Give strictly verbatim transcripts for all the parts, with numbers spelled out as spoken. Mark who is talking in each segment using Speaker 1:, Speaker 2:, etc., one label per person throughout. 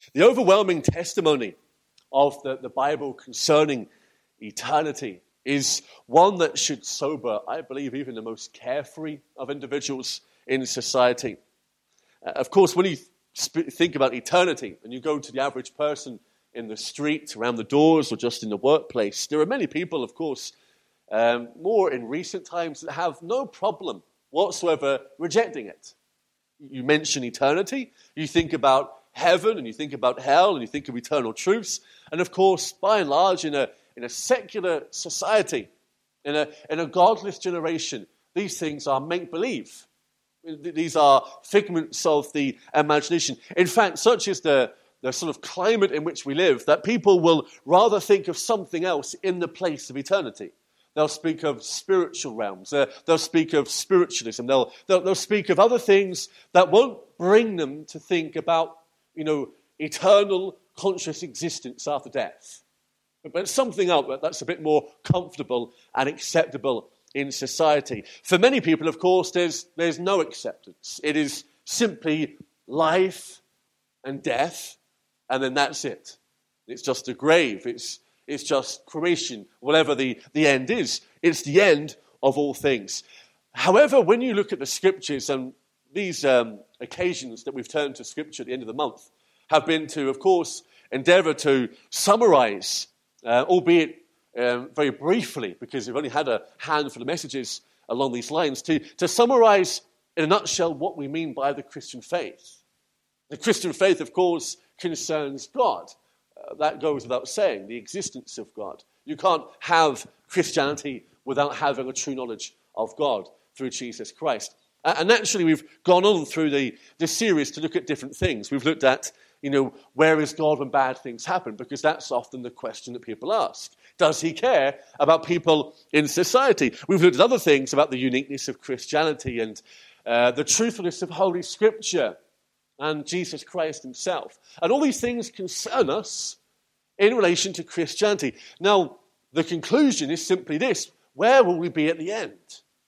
Speaker 1: The overwhelming testimony of the, the Bible concerning eternity is one that should sober, I believe, even the most carefree of individuals in society. Uh, of course, when you sp- think about eternity and you go to the average person in the street, around the doors, or just in the workplace, there are many people, of course, um, more in recent times, that have no problem whatsoever rejecting it. You mention eternity, you think about heaven, and you think about hell, and you think of eternal truths. And of course, by and large, in a in a secular society, in a in a godless generation, these things are make-believe. These are figments of the imagination. In fact, such is the, the sort of climate in which we live, that people will rather think of something else in the place of eternity. They'll speak of spiritual realms. Uh, they'll speak of spiritualism. They'll, they'll they'll speak of other things that won't bring them to think about, you know, eternal conscious existence after death. But, but something else that's a bit more comfortable and acceptable in society. For many people, of course, there's there's no acceptance. It is simply life and death, and then that's it. It's just a grave. It's It's just cremation, whatever the, the end is. It's the end of all things. However, when you look at the scriptures, and these um, occasions that we've turned to scripture at the end of the month have been to, of course, endeavor to summarize, uh, albeit um, very briefly, because we've only had a handful of messages along these lines, to, to summarize in a nutshell what we mean by the Christian faith. The Christian faith, of course, concerns God. Uh, that goes without saying, the existence of God. You can't have Christianity without having a true knowledge of God through Jesus Christ. Uh, and naturally, we've gone on through the, the series to look at different things. We've looked at, you know, where is God when bad things happen? Because that's often the question that people ask. Does he care about people in society? We've looked at other things about the uniqueness of Christianity and uh, the truthfulness of Holy Scripture and Jesus Christ himself. And all these things concern us in relation to Christianity. Now, the conclusion is simply this: where will we be at the end?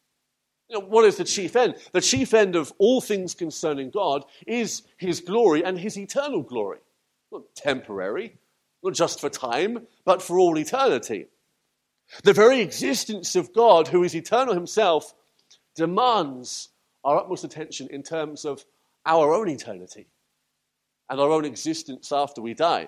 Speaker 1: You know, what is the chief end? The chief end of all things concerning God is his glory and his eternal glory. Not temporary, not just for time, but for all eternity. The very existence of God, who is eternal himself, demands our utmost attention in terms of our own eternity and our own existence after we die.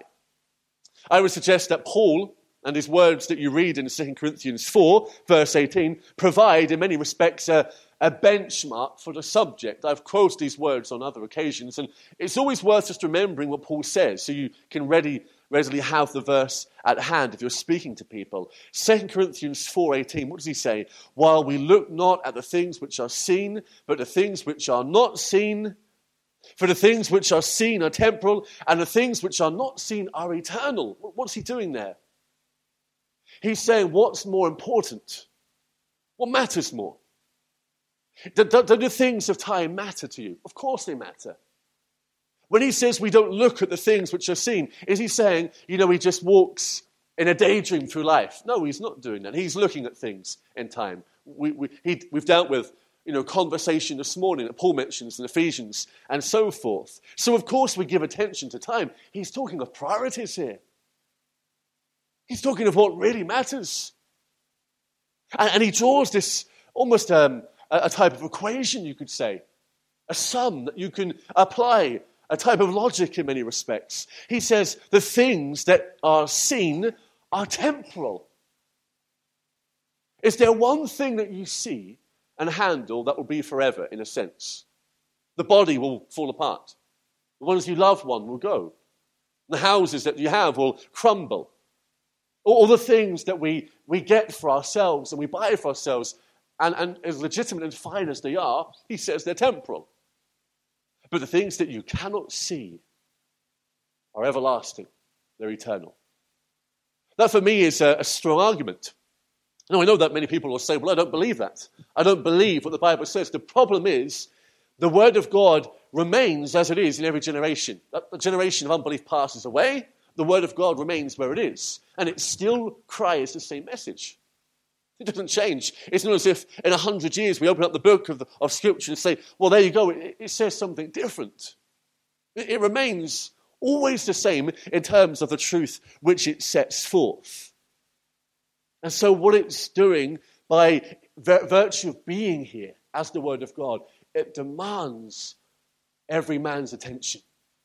Speaker 1: I would suggest that Paul and his words that you read in Second Corinthians four, verse eighteen, provide in many respects a, a benchmark for the subject. I've quoted these words on other occasions, and it's always worth just remembering what Paul says so you can ready, readily have the verse at hand if you're speaking to people. Second Corinthians four eighteen, what does he say? While we look not at the things which are seen, but the things which are not seen. For the things which are seen are temporal, and the things which are not seen are eternal. What's he doing there? He's saying, what's more important? What matters more? Do, do, do the things of time matter to you? Of course they matter. When he says we don't look at the things which are seen, is he saying, you know, he just walks in a daydream through life? No, he's not doing that. He's looking at things in time. We, we, he, we've dealt with You know, conversation this morning that Paul mentions in Ephesians and so forth. So, of course, we give attention to time. He's talking of priorities here. He's talking of what really matters. And, and he draws this almost um, a, a type of equation, you could say. A sum that you can apply, a type of logic in many respects. He says the things that are seen are temporal. Is there one thing that you see and handle that will be forever, in a sense? The body will fall apart. The ones you love one will go. The houses that you have will crumble. All the things that we, we get for ourselves and we buy for ourselves, and, and as legitimate and fine as they are, he says they're temporal. But the things that you cannot see are everlasting. They're eternal. That for me is a, a strong argument. Now, I know that many people will say, well, I don't believe that. I don't believe what the Bible says. The problem is, the Word of God remains as it is in every generation. The generation of unbelief passes away. The Word of God remains where it is. And it still cries the same message. It doesn't change. It's not as if in a hundred years we open up the book of, the, of Scripture and say, well, there you go. It, it says something different. It, it remains always the same in terms of the truth which it sets forth. And so what it's doing by virtue of being here as the Word of God, it demands every man's attention.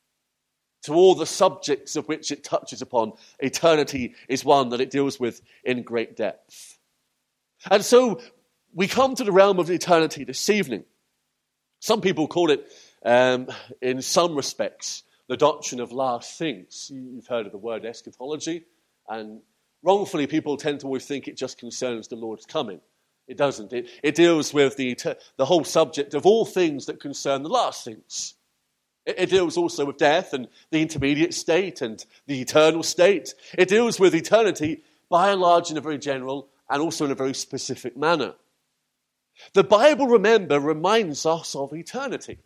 Speaker 1: To all the subjects of which it touches upon, eternity is one that it deals with in great depth. And so we come to the realm of eternity this evening. Some people call it, um, in some respects, the doctrine of last things. You've heard of the word eschatology, and wrongfully people tend to always think it just concerns the Lord's coming. It doesn't. It, it deals with the, the whole subject of all things that concern the last things. It, it deals also with death and the intermediate state and the eternal state. It deals with eternity by and large in a very general and also in a very specific manner. The Bible, remember, reminds us of eternity.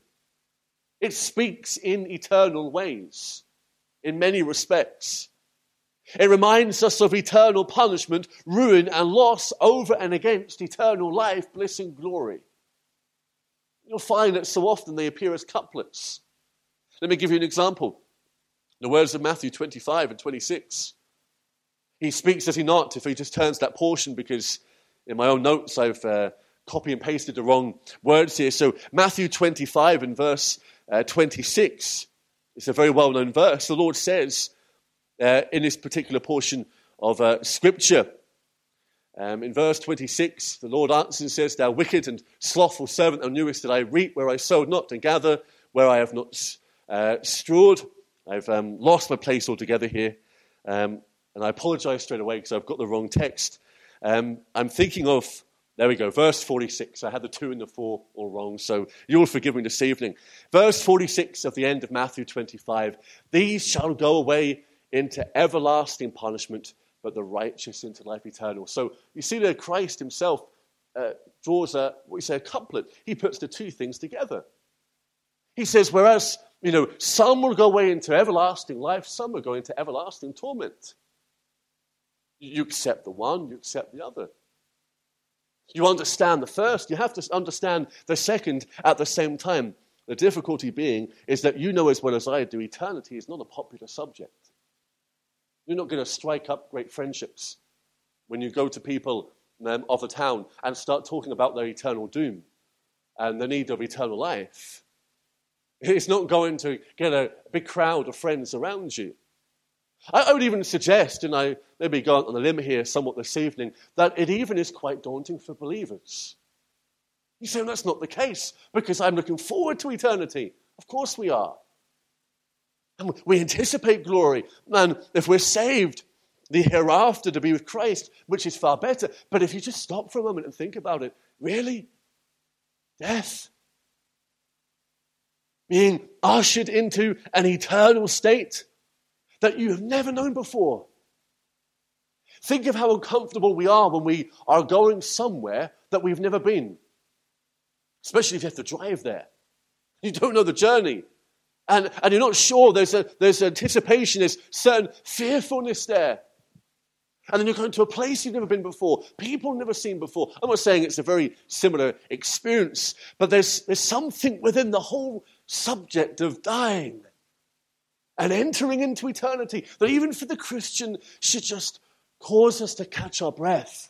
Speaker 1: It speaks in eternal ways, in many respects. It reminds us of eternal punishment, ruin, and loss over and against eternal life, bliss, and glory. You'll find that so often they appear as couplets. Let me give you an example. The words of Matthew twenty-five and twenty-six. He speaks, does he not, if he just turns that portion, because in my own notes I've uh, copy and pasted the wrong words here. So Matthew twenty-five and verse uh, twenty-six, it's a very well-known verse. The Lord says uh, in this particular portion of uh, Scripture, um, in verse twenty-six, the Lord answers and says, "Thou wicked and slothful servant, thou knewest that I reap where I sowed not, and gather where I have not uh, strawed." I've um, lost my place altogether here, um, and I apologize straight away because I've got the wrong text. Um, I'm thinking of There we go, verse forty-six. I had the two and the four all wrong, so you'll forgive me this evening. Verse forty-six of the end of Matthew twenty-five. "These shall go away into everlasting punishment, but the righteous into life eternal." So you see that Christ himself uh, draws a, what we say, a couplet. He puts the two things together. He says, whereas, you know, some will go away into everlasting life, some will go into everlasting torment. You accept the one, you accept the other. You understand the first, you have to understand the second at the same time. The difficulty being is that you know as well as I do, eternity is not a popular subject. You're not going to strike up great friendships when you go to people um, of the town and start talking about their eternal doom and the need of eternal life. It's not going to get a big crowd of friends around you. I, I would even suggest, and I maybe go out on a limb here somewhat this evening, that it even is quite daunting for believers. You say, well, that's not the case, because I'm looking forward to eternity. Of course we are. And we anticipate glory. And if we're saved, the hereafter to be with Christ, which is far better. But if you just stop for a moment and think about it, really? Death? Being ushered into an eternal state that you have never known before. Think of how uncomfortable we are when we are going somewhere that we've never been. Especially if you have to drive there. You don't know the journey. And, and you're not sure, there's a there's anticipation, there's certain fearfulness there. And then you're going to a place you've never been before, people you've never seen before. I'm not saying it's a very similar experience, but there's there's something within the whole subject of dying and entering into eternity that even for the Christian should just cause us to catch our breath.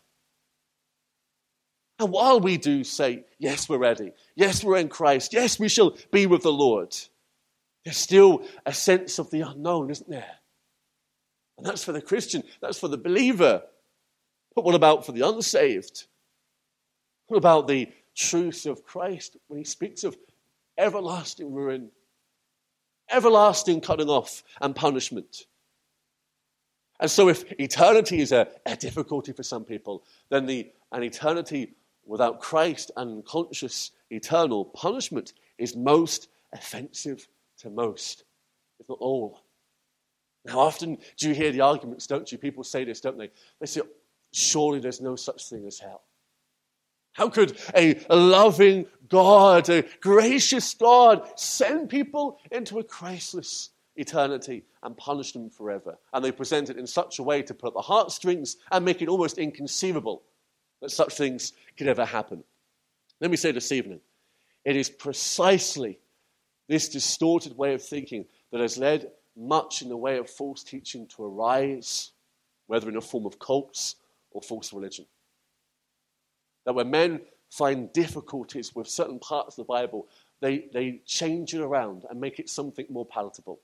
Speaker 1: And while we do say, yes, we're ready, yes, we're in Christ, yes, we shall be with the Lord, there's still a sense of the unknown, isn't there? And that's for the Christian, that's for the believer. But what about for the unsaved? What about the truth of Christ when he speaks of everlasting ruin, everlasting cutting off and punishment? And so if eternity is a, a difficulty for some people, then the an eternity without Christ and conscious eternal punishment is most offensive to most, if not all. Now, often do you hear the arguments, don't you? People say this, don't they? They say, surely there's no such thing as hell. How could a loving God, a gracious God, send people into a Christless eternity and punish them forever? And they present it in such a way to put up the heartstrings and make it almost inconceivable that such things could ever happen. Let me say this evening, it is precisely this distorted way of thinking that has led much in the way of false teaching to arise, whether in the form of cults or false religion. That when men find difficulties with certain parts of the Bible, they, they change it around and make it something more palatable.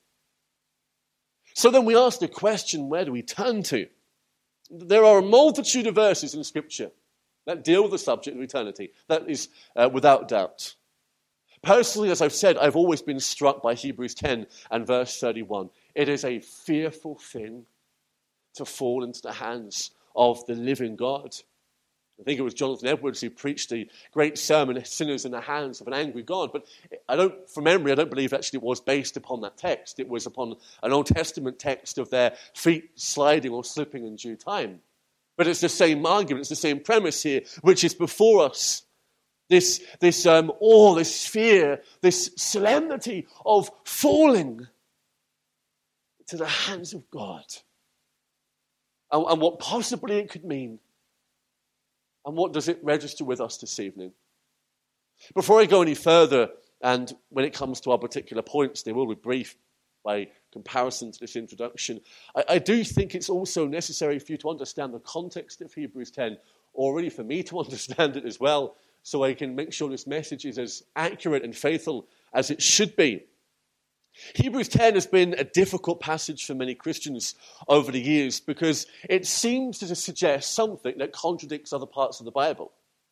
Speaker 1: So then we ask the question, where do we turn to? There are a multitude of verses in Scripture that deal with the subject of eternity. That is uh, without doubt. Personally, as I've said, I've always been struck by Hebrews ten and verse thirty-one. It is a fearful thing to fall into the hands of the living God. I think it was Jonathan Edwards who preached the great sermon, Sinners in the Hands of an Angry God. But I don't, from memory, I don't believe actually it was based upon that text. It was upon an Old Testament text of their feet sliding or slipping in due time. But it's the same argument, it's the same premise here, which is before us. This, this um, awe, this fear, this solemnity of falling to the hands of God. And, and what possibly it could mean. And what does it register with us this evening? Before I go any further, and when it comes to our particular points, they will be brief by comparison to this introduction, I, I do think it's also necessary for you to understand the context of Hebrews ten, or really for me to understand it as well, so I can make sure this message is as accurate and faithful as it should be. Hebrews ten has been a difficult passage for many Christians over the years because it seems to suggest something that contradicts other parts of the Bible.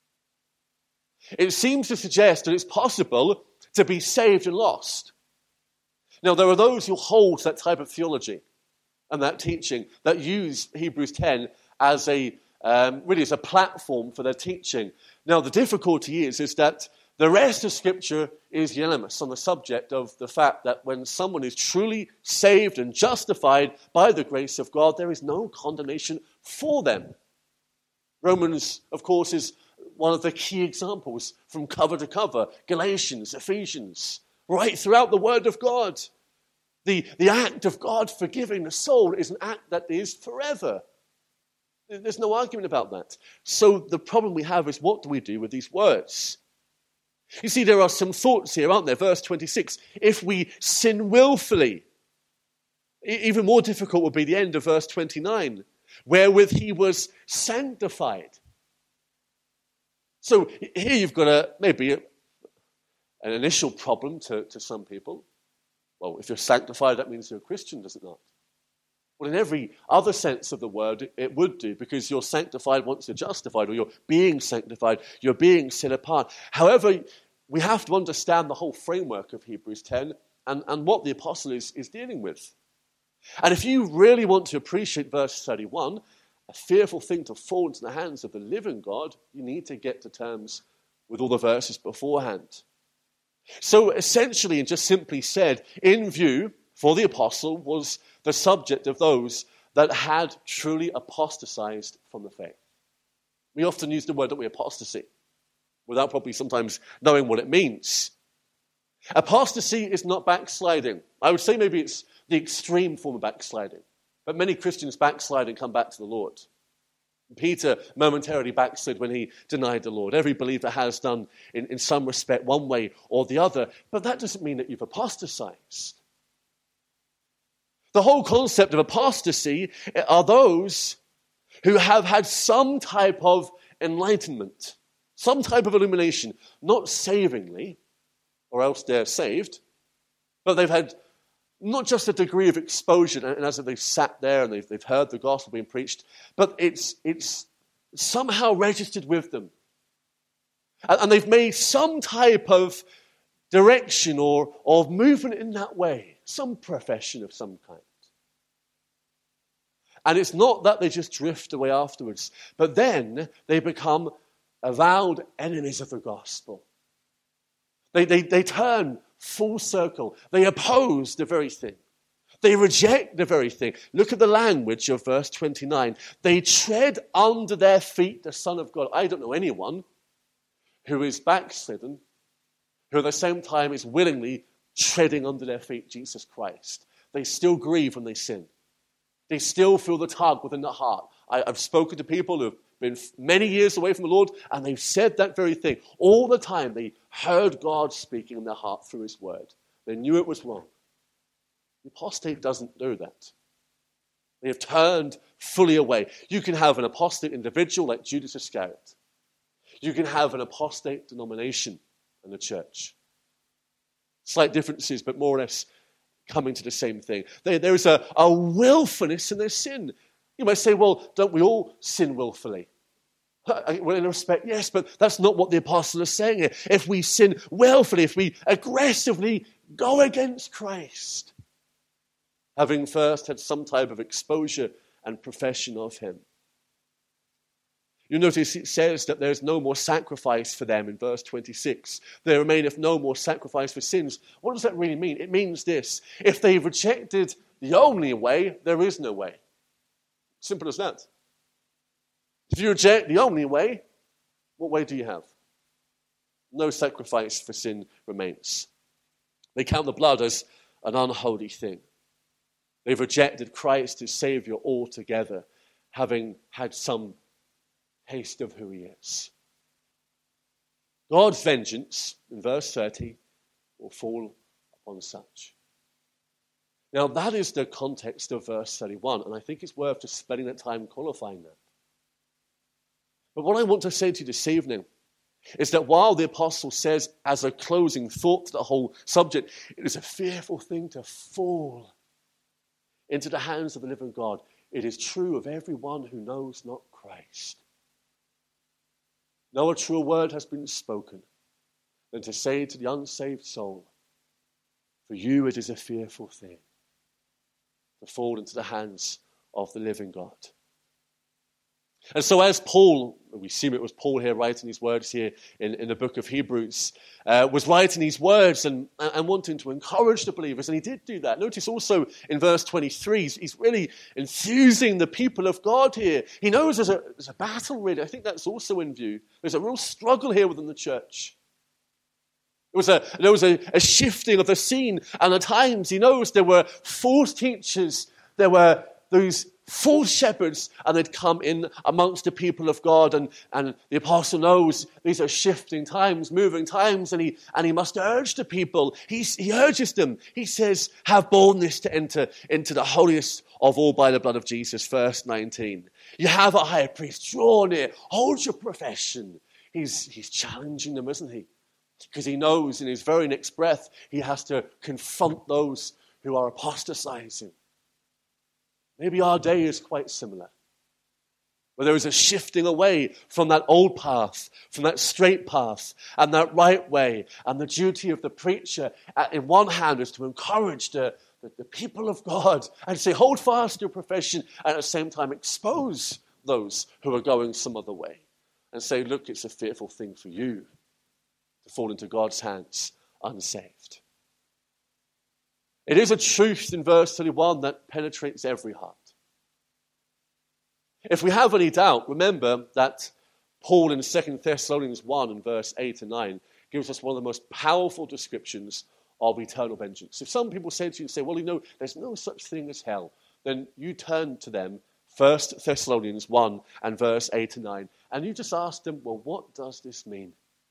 Speaker 1: It seems to suggest that it's possible to be saved and lost. Now, there are those who hold that type of theology and that teaching that use Hebrews ten as a um, really as a platform for their teaching. Now, the difficulty is, is that the rest of Scripture is unanimous on the subject of the fact that when someone is truly saved and justified by the grace of God, there is no condemnation for them. Romans, of course, is one of the key examples from cover to cover. Galatians, Ephesians, right throughout the Word of God. The, the act of God forgiving the soul is an act that is forever. There's no argument about that. So the problem we have is, what do we do with these words? You see, there are some thoughts here, aren't there? Verse twenty-six, if we sin willfully. Even more difficult would be the end of verse twenty-nine, wherewith he was sanctified. So here you've got a maybe a, an initial problem to, to some people. Well, if you're sanctified, that means you're a Christian, does it not? Well, in every other sense of the word, it would do, because you're sanctified once you're justified, or you're being sanctified, you're being set apart. However, we have to understand the whole framework of Hebrews ten and, and what the apostle is, is dealing with. And if you really want to appreciate verse thirty-one, a fearful thing to fall into the hands of the living God, you need to get to terms with all the verses beforehand. So essentially, and just simply said, in view for the apostle was the subject of those that had truly apostatized from the faith. We often use the word, don't we, apostasy, without probably sometimes knowing what it means. Apostasy is not backsliding. I would say maybe it's the extreme form of backsliding. But many Christians backslide and come back to the Lord. Peter momentarily backslid when he denied the Lord. Every believer has done in, in some respect, one way or the other. But that doesn't mean that you've apostatized. The whole concept of apostasy are those who have had some type of enlightenment, some type of illumination, not savingly, or else they're saved, but they've had not just a degree of exposure, and as they've sat there and they've, they've heard the gospel being preached, but it's, it's somehow registered with them. And, and they've made some type of direction or of movement in that way, some profession of some kind. And it's not that they just drift away afterwards, but then they become avowed enemies of the gospel. They, they, they turn full circle. They oppose the very thing. They reject the very thing. Look at the language of verse twenty-nine. They tread under their feet the Son of God. I don't know anyone who is backslidden, who at the same time is willingly treading under their feet Jesus Christ. They still grieve when they sin. They still feel the tug within the heart. I, I've spoken to people who have been many years away from the Lord, and they've said that very thing. All the time they heard God speaking in their heart through his word. They knew it was wrong. The apostate doesn't do that. They have turned fully away. You can have an apostate individual like Judas Iscariot. You can have an apostate denomination in the church. Slight differences, but more or less coming to the same thing. There, there is a, a willfulness in their sin. You might say, well, don't we all sin willfully? Well, in respect, yes, but that's not what the apostle is saying here. If we sin willfully, if we aggressively go against Christ, having first had some type of exposure and profession of him. You notice it says that there is no more sacrifice for them in verse twenty-six. There remaineth no more sacrifice for sins. What does that really mean? It means this. If they've rejected the only way, there is no way. Simple as that. If you reject the only way, what way do you have? No sacrifice for sin remains. They count the blood as an unholy thing. They've rejected Christ as Savior altogether, having had some taste of who he is. God's vengeance, in verse thirty, will fall upon such. Now, that is the context of verse thirty-one, and I think it's worth just spending that time qualifying that. But what I want to say to you this evening is that while the apostle says, as a closing thought to the whole subject, it is a fearful thing to fall into the hands of the living God, it is true of everyone who knows not Christ. No truer word has been spoken than to say to the unsaved soul, for you it is a fearful thing to fall into the hands of the living God. And so as Paul, we assume it was Paul here writing these words here in, in the book of Hebrews, uh, was writing these words and, and wanting to encourage the believers, and he did do that. Notice also in verse twenty-three, he's, he's really enthusing the people of God here. He knows there's a, there's a battle really. I think that's also in view. There's a real struggle here within the church. There was, a, there was a, a shifting of the scene, and at times he knows there were false teachers, there were those false shepherds, and they'd come in amongst the people of God, and, and the apostle knows these are shifting times, moving times, and he and he must urge the people. He, he urges them. He says, have boldness to enter into the holiest of all by the blood of Jesus, verse nineteen. You have a high priest, draw near, hold your profession. He's, he's challenging them, isn't he? Because he knows in his very next breath, he has to confront those who are apostatizing. Maybe our day is quite similar, where there is a shifting away from that old path, from that straight path, and that right way. And the duty of the preacher, in one hand, is to encourage the, the, the people of God and say, hold fast to your profession, and at the same time expose those who are going some other way. And say, look, it's a fearful thing for you to fall into God's hands unsaved. It is a truth in verse thirty-one that penetrates every heart. If we have any doubt, remember that Paul in Second Thessalonians one and verse eight and nine gives us one of the most powerful descriptions of eternal vengeance. If some people say to you and say, well, you know, there's no such thing as hell, then you turn to them, First Thessalonians one and verse eight and nine, and you just ask them, well, what does this mean?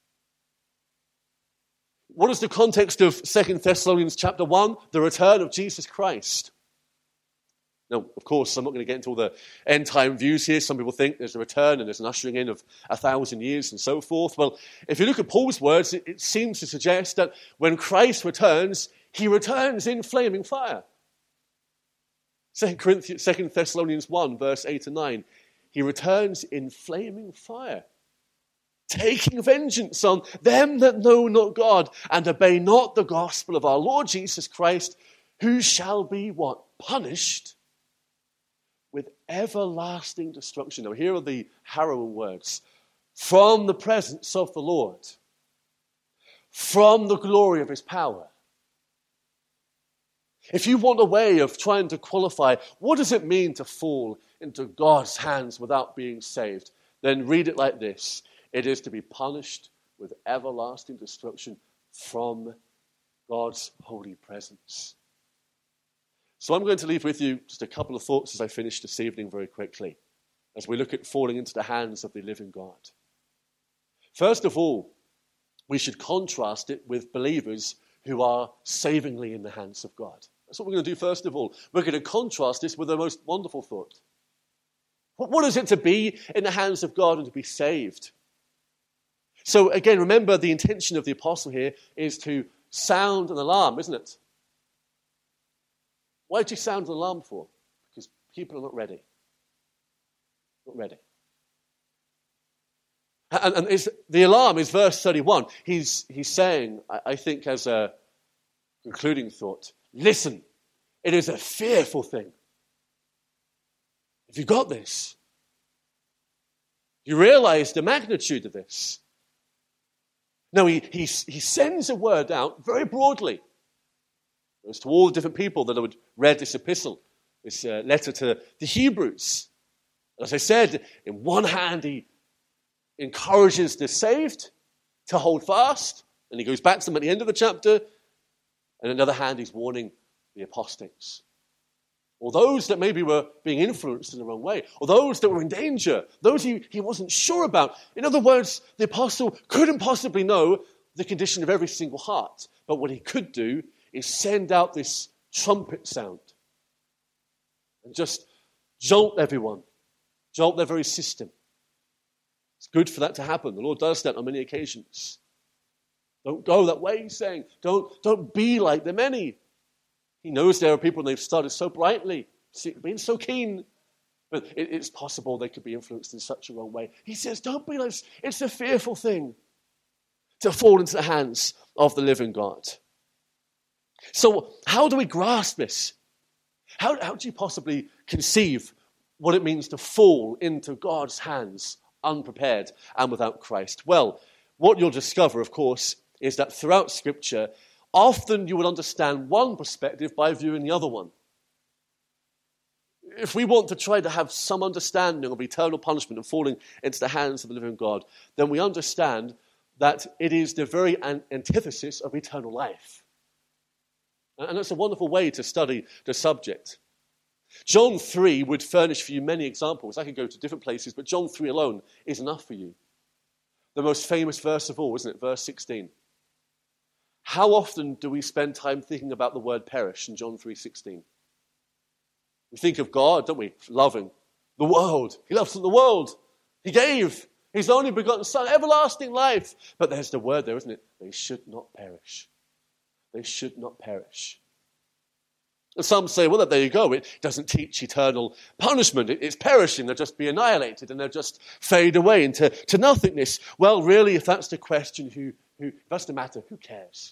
Speaker 1: What is the context of Second Thessalonians chapter one? The return of Jesus Christ. Now, of course, I'm not going to get into all the end-time views here. Some people think there's a return and there's an ushering in of a thousand years and so forth. Well, if you look at Paul's words, it, it seems to suggest that when Christ returns, he returns in flaming fire. Second Thessalonians one, verse eight and nine, he returns in flaming fire, taking vengeance on them that know not God and obey not the gospel of our Lord Jesus Christ, who shall be what? Punished with everlasting destruction. Now here are the harrowing words. From the presence of the Lord, from the glory of his power. If you want a way of trying to qualify, what does it mean to fall into God's hands without being saved? Then read it like this. It is to be punished with everlasting destruction from God's holy presence. So I'm going to leave with you just a couple of thoughts as I finish this evening very quickly, as we look at falling into the hands of the living God. First of all, we should contrast it with believers who are savingly in the hands of God. That's what we're going to do first of all. We're going to contrast this with the most wonderful thought. What is it to be in the hands of God and to be saved? So again, remember the intention of the apostle here is to sound an alarm, isn't it? Why did you sound an alarm for? Because people are not ready. Not ready. And, and it's, the alarm is verse thirty-one. He's, he's saying, I, I think as a concluding thought, listen, it is a fearful thing. Have you got this? You realize the magnitude of this? No, he, he, he sends a word out very broadly. It was to all the different people that would read this epistle, this uh, letter to the Hebrews. As I said, in one hand he encourages the saved to hold fast, and he goes back to them at the end of the chapter. And on the other hand, he's warning the apostates, or those that maybe were being influenced in the wrong way, or those that were in danger, those he, he wasn't sure about. In other words, the apostle couldn't possibly know the condition of every single heart, but what he could do is send out this trumpet sound and just jolt everyone, jolt their very system. It's good for that to happen. The Lord does that on many occasions. Don't go that way, he's saying. Don't, don't be like the many. He knows there are people and they've started so brightly, being so keen, but it, it's possible they could be influenced in such a wrong way. He says, don't be like this. It's a fearful thing to fall into the hands of the living God. So how do we grasp this? How, how do you possibly conceive what it means to fall into God's hands unprepared and without Christ? Well, what you'll discover, of course, is that throughout Scripture, often you will understand one perspective by viewing the other one. If we want to try to have some understanding of eternal punishment and falling into the hands of the living God, then we understand that it is the very antithesis of eternal life. And that's a wonderful way to study the subject. John three would furnish for you many examples. I could go to different places, but John three alone is enough for you. The most famous verse of all, isn't it? Verse sixteen. How often do we spend time thinking about the word perish in John three sixteen? We think of God, don't we? Loving the world. He loves the world. He gave his only begotten Son, everlasting life. But there's the word there, isn't it? They should not perish. They should not perish. And some say, well, there you go. It doesn't teach eternal punishment. It's perishing. They'll just be annihilated and they'll just fade away into to nothingness. Well, really, if that's the question, who, who, if that's the matter, who cares?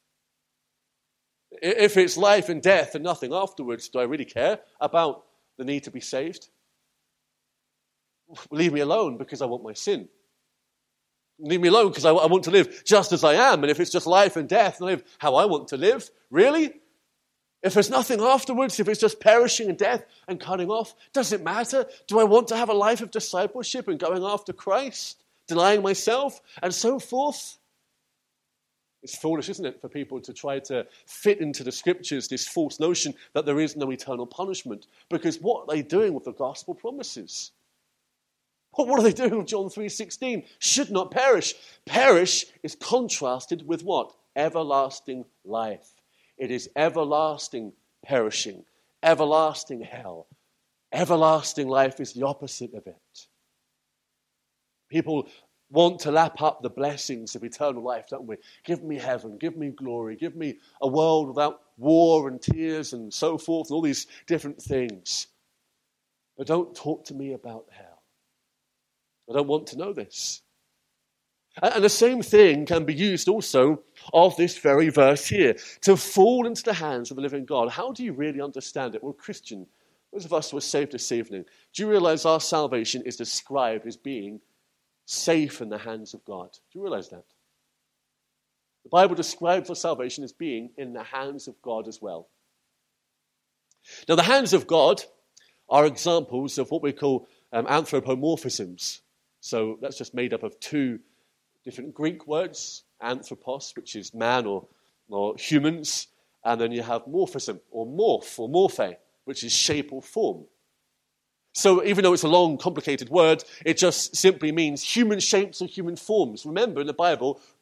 Speaker 1: If it's life and death and nothing afterwards, do I really care about the need to be saved? Leave me alone because I want my sin. Leave me alone because I, I want to live just as I am. And if it's just life and death, and live how I want to live, really? If there's nothing afterwards, if it's just perishing and death and cutting off, does it matter? Do I want to have a life of discipleship and going after Christ, denying myself, and so forth? It's foolish, isn't it, for people to try to fit into the Scriptures this false notion that there is no eternal punishment. Because what are they doing with the gospel promises? What are they doing with John three sixteen? Should not perish. Perish is contrasted with what? Everlasting life. It is everlasting perishing, everlasting hell. Everlasting life is the opposite of it. People want to lap up the blessings of eternal life, don't we? Give me heaven, give me glory, give me a world without war and tears and so forth, and all these different things. But don't talk to me about hell. I don't want to know this. And the same thing can be used also of this very verse here. To fall into the hands of the living God. How do you really understand it? Well, Christian, those of us who are saved this evening, do you realize our salvation is described as being safe in the hands of God? Do you realize that? The Bible describes our salvation as being in the hands of God as well. Now, the hands of God are examples of what we call um, anthropomorphisms. So that's just made up of two different Greek words, anthropos, which is man or, or humans, and then you have morphism, or morph, or morphe, which is shape or form. So even though it's a long, complicated word, it just simply means human shapes or human forms. Remember, in the Bible,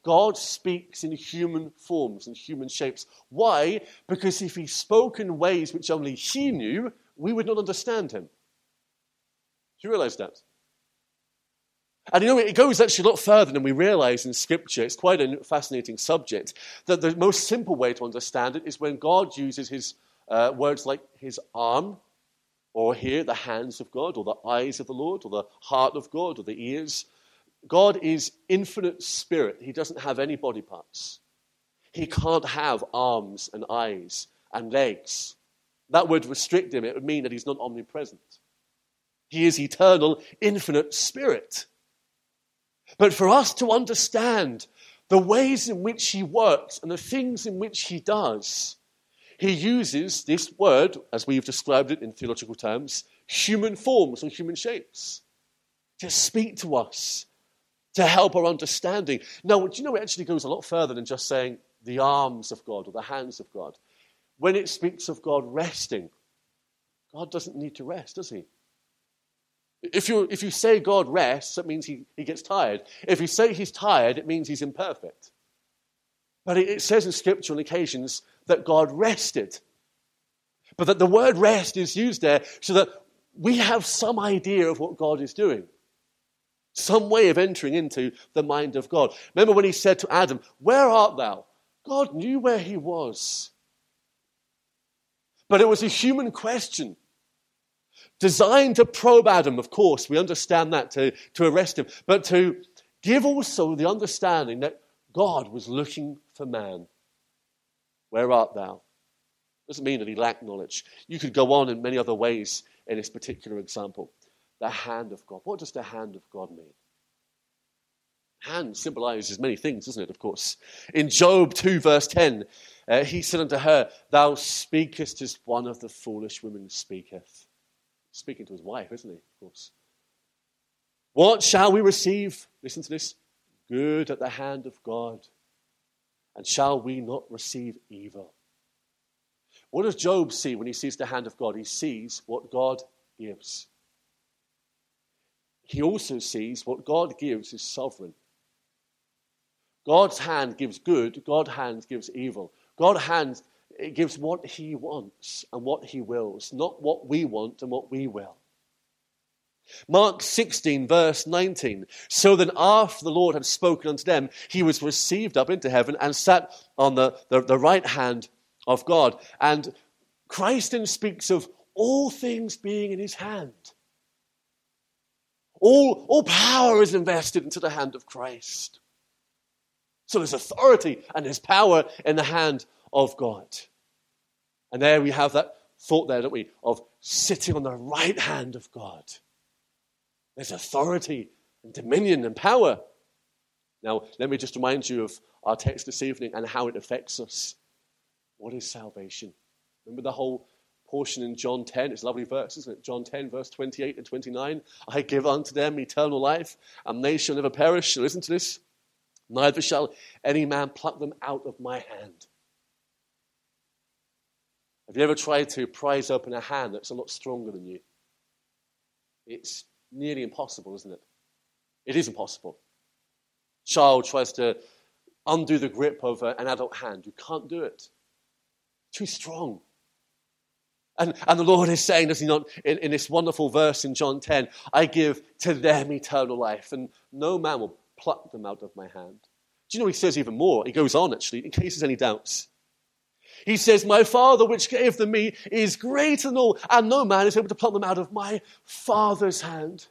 Speaker 1: God speaks in human forms and human shapes. Why? Because if he spoke in ways which only he knew, we would not understand him. Do you realize that? And you know, it goes actually a lot further than we realize in Scripture. It's quite a fascinating subject. That the most simple way to understand it is when God uses his uh, words like his arm, or here, the hands of God, or the eyes of the Lord, or the heart of God, or the ears. God is infinite spirit. He doesn't have any body parts. He can't have arms and eyes and legs. That would restrict him. It would mean that he's not omnipresent. He is eternal, infinite spirit. But for us to understand the ways in which he works and the things in which he does, he uses this word, as we've described it in theological terms, human forms or human shapes, to speak to us, to help our understanding. Now, do you know it actually goes a lot further than just saying the arms of God or the hands of God? When it speaks of God resting, God doesn't need to rest, does he? If you if you say God rests, that means he, he gets tired. If you say he's tired, it means he's imperfect. But it, it says in Scripture on occasions that God rested. But that the word rest is used there so that we have some idea of what God is doing. Some way of entering into the mind of God. Remember when he said to Adam, "Where art thou?" God knew where he was. But it was a human question. Designed to probe Adam, of course, we understand that, to, to arrest him, but to give also the understanding that God was looking for man. Where art thou? Doesn't mean that he lacked knowledge. You could go on in many other ways in this particular example. The hand of God. What does the hand of God mean? Hand symbolizes many things, doesn't it, of course? In Job two, verse ten, uh, he said unto her, "Thou speakest as one of the foolish women speaketh." Speaking to his wife, isn't he, of course? What shall we receive? Listen to this. Good at the hand of God. And shall we not receive evil? What does Job see when he sees the hand of God? He sees what God gives. He also sees what God gives is sovereign. God's hand gives good. God's hand gives evil. God's hand It gives what he wants and what he wills, not what we want and what we will. Mark sixteen, verse nineteen. So then after the Lord had spoken unto them, he was received up into heaven and sat on the, the, the right hand of God. And Christ then speaks of all things being in his hand. All, all power is invested into the hand of Christ. So there's authority and there's power in the hand of God. And there we have that thought there, don't we, of sitting on the right hand of God. There's authority and dominion and power. Now, let me just remind you of our text this evening and how it affects us. What is salvation? Remember the whole portion in John ten? It's a lovely verse, isn't it? John ten, verse twenty-eight and twenty-nine. I give unto them eternal life, and they shall never perish. Listen to this. Neither shall any man pluck them out of my hand. Have you ever tried to prise open a hand that's a lot stronger than you? It's nearly impossible, isn't it? It is impossible. Child tries to undo the grip of an adult hand. You can't do it. Too strong. And, and the Lord is saying, does he not, in, in this wonderful verse in John ten, I give to them eternal life, and no man will pluck them out of my hand. Do you know he says even more? He goes on, actually, in case there's any doubts. He says, my Father which gave them me is greater than all, and no man is able to pluck them out of my Father's hand.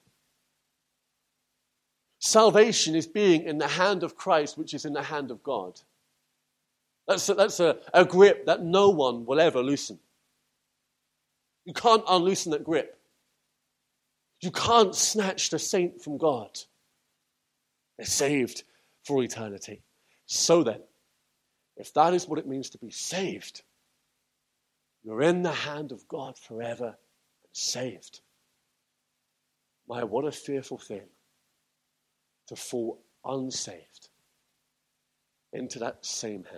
Speaker 1: Salvation is being in the hand of Christ, which is in the hand of God. That's a, that's a, a grip that no one will ever loosen. You can't unloosen that grip. You can't snatch the saint from God. They're saved for eternity. So then, if that is what it means to be saved, you're in the hand of God forever and saved. My, what a fearful thing to fall unsaved into that same hand.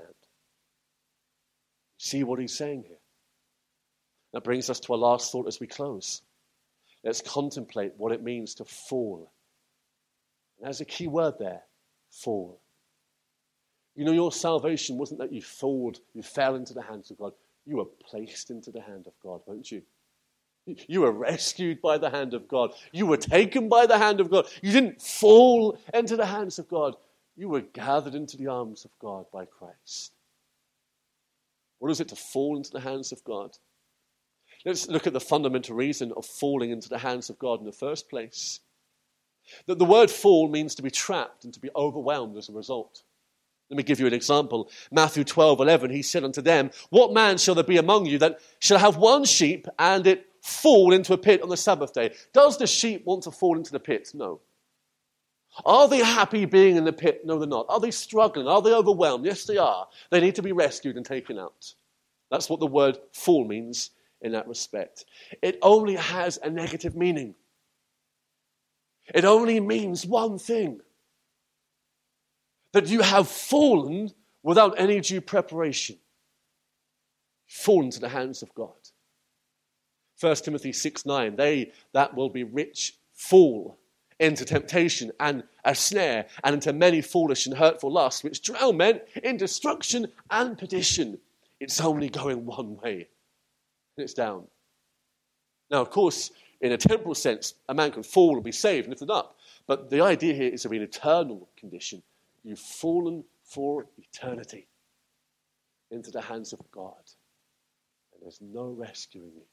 Speaker 1: See what he's saying here? That brings us to our last thought as we close. Let's contemplate what it means to fall. And there's a key word there, fall. You know, your salvation wasn't that you fall, you fell into the hands of God. You were placed into the hand of God, weren't you? You were rescued by the hand of God. You were taken by the hand of God. You didn't fall into the hands of God. You were gathered into the arms of God by Christ. What is it to fall into the hands of God? Let's look at the fundamental reason of falling into the hands of God in the first place. That the word fall means to be trapped and to be overwhelmed as a result. Let me give you an example. Matthew twelve eleven, he said unto them, what man shall there be among you that shall have one sheep and it fall into a pit on the Sabbath day? Does the sheep want to fall into the pit? No. Are they happy being in the pit? No, they're not. Are they struggling? Are they overwhelmed? Yes, they are. They need to be rescued and taken out. That's what the word fall means in that respect. It only has a negative meaning. It only means one thing. That you have fallen without any due preparation. Fallen to the hands of God. First Timothy six nine, they that will be rich fall into temptation and a snare, and into many foolish and hurtful lusts, which drown men in destruction and perdition. It's only going one way, and it's down. Now, of course, in a temporal sense, a man can fall and be saved and lifted up. But the idea here is of an eternal condition. You've fallen for eternity into the hands of God. And there's no rescuing you.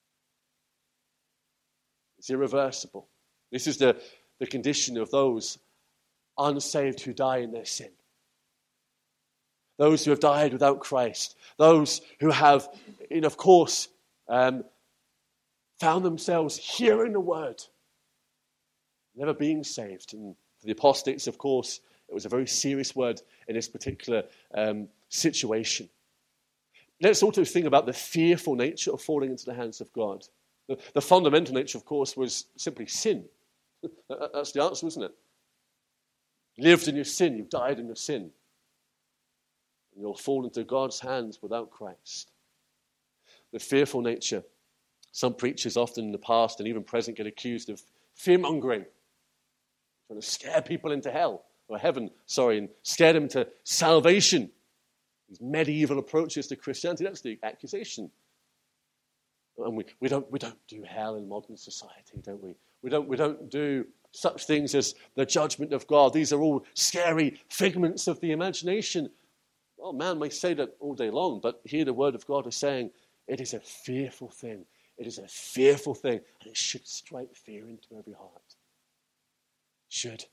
Speaker 1: It's irreversible. This is the, the condition of those unsaved who die in their sin. Those who have died without Christ. Those who have, you know, of course, um, found themselves hearing the word, never being saved. And for the apostates, of course, it was a very serious word in this particular um, situation. Let's also think about the fearful nature of falling into the hands of God. The, the fundamental nature, of course, was simply sin. That's the answer, isn't it? You lived in your sin, you've died in your sin. And you'll fall into God's hands without Christ. The fearful nature. Some preachers often in the past and even present get accused of fear-mongering. Trying to scare people into hell, or heaven, sorry, and scare them to salvation. These medieval approaches to Christianity, that's the accusation. And we, we don't we don't do hell in modern society, don't we? We don't we don't do such things as the judgment of God. These are all scary figments of the imagination. Well, man may say that all day long, but here the word of God is saying it is a fearful thing. It is a fearful thing, and it should strike fear into every heart. It should.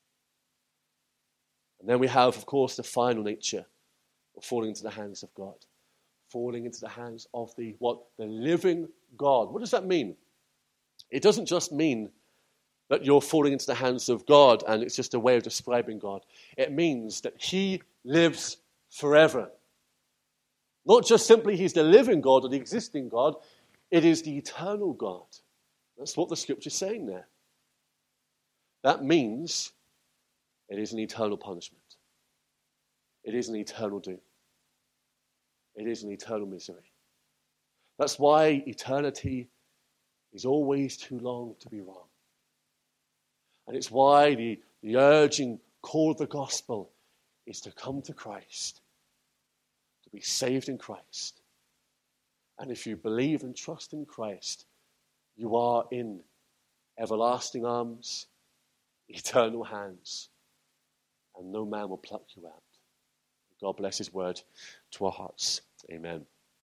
Speaker 1: And then we have, of course, the final nature of falling into the hands of God. Falling into the hands of the, what? The living God. What does that mean? It doesn't just mean that you're falling into the hands of God and it's just a way of describing God. It means that he lives forever. Not just simply he's the living God or the existing God, it is the eternal God. That's what the scripture is saying there. That means it is an eternal punishment. It is an eternal doom. It is an eternal misery. That's why eternity is always too long to be wrong. And it's why the, the urging call of the gospel is to come to Christ, to be saved in Christ. And if you believe and trust in Christ, you are in everlasting arms, eternal hands, and no man will pluck you out. God bless his word to our hearts. Amen.